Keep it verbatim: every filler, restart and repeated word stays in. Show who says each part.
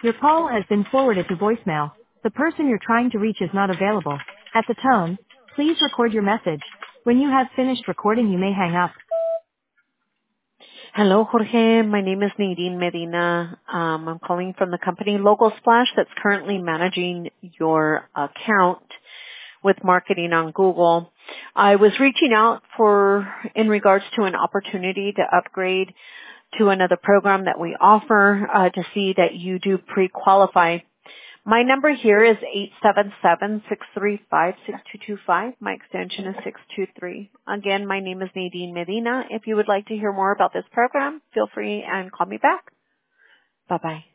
Speaker 1: Your call has been forwarded to voicemail. The person you're trying to reach is not available. At the tone, please record your message. When you have finished recording, you may hang up.
Speaker 2: Hello, Jorge. My name is Nadine Medina. Um, I'm calling from the company Local Splash that's currently managing your account with marketing on Google. I was reaching out for in regards to an opportunity to upgrade to another program that we offer uh, to see that you do pre-qualify. My number here is eight seven seven, six three five, six two two five. My extension is six two three. Again, my name is Nadine Medina. If you would like to hear more about this program, feel free and call me back. Bye-bye.